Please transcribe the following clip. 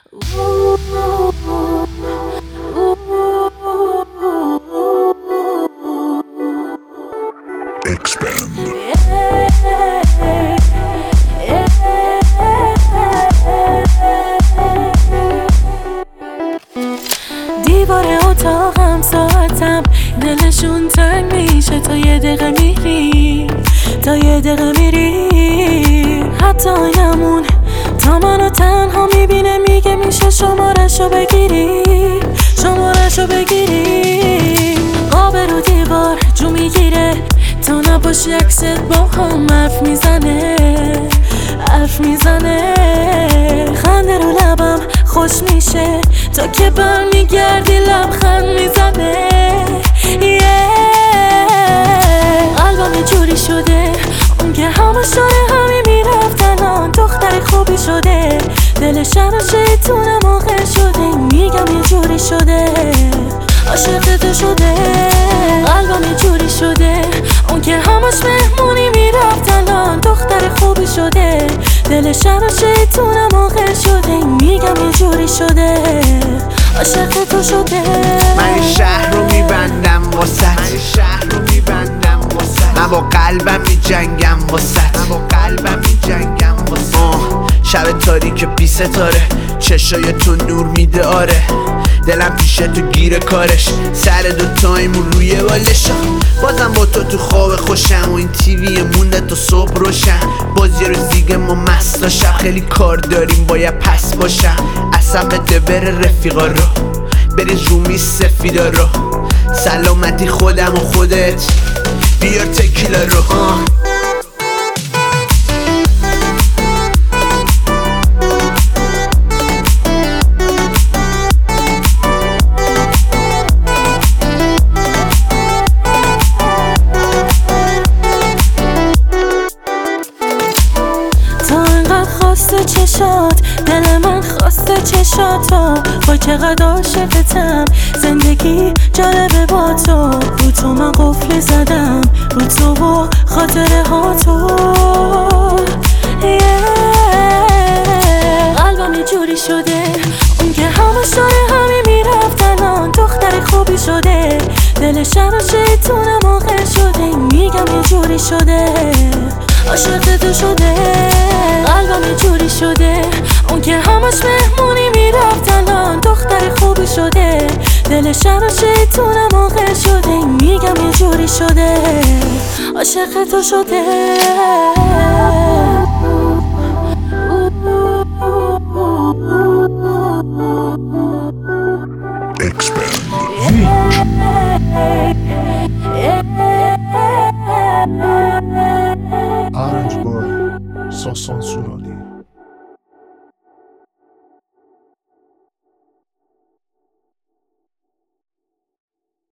دیوار اتاقم ساعتم دلشون تنگ میشه تا یه دقیقه میری، تا یه دقیقه میری. حتی یمون تا منو تنها میبینه میگه میشه شمارشو بگیری، شمارشو بگیری. قاب رو دیوار جو میگیره تا نباشی عکست با هم حرف میزنه، حرف میزنه. خنده رو لبم خوش میشه تا که برمیگردی لبخند میزنه. قلبم یه جوری شده اون که همش داره همین میرفت الان دختر خوبی شده. دل شهر شیطون موقع شده میگم یه جوری شده عاشق تو شده. قلبم یه جوری شده اون که همش مهمونی میرفت الان دختر خوبی شده. دل شهر شیطون موقع شده میگم یه جوری شده عاشق تو شده. من این شهر رو میبندم واسط، من این شهر رو میبندم واسط. من با قلبم میجنگم واسط، من با قلبم میجنگم واسط. شب تاریک بی ستاره چشای تو نور میده آره. دلم پیشه تو گیر کارش سر دوتایمون روی بالشا. بازم با تو خواب خوشم و این تیوی مونده تا صبح روشن. بازی رو زیگه ما مستا شب خیلی کار داریم باید پس باشم. اصلا بده بره رفیقا رو بری رومی سفیدا رو. سلامتی خودم و خودت بیار تکیلا رو. خواسته چشات دل من خواسته چشاتو با چقدر عاشقتم زندگی جالبه با تو. رو تو من قفلی زدم رو تو و خاطره ها تو. قلبم یه جوری شده اون که همش داره همین میرفت الان دختر خوبی شده. دل شهر شیطون موقع شده میگم یه جوری شده عاشق تو شده. قلبم یه جوری شده اون که همش مهمونی میرفت الان دختر خوبی شده. دل شهر شیطون موقع شده میگم یه جوری شده عاشق تو شده. Orange Boy, Soson Sunoli.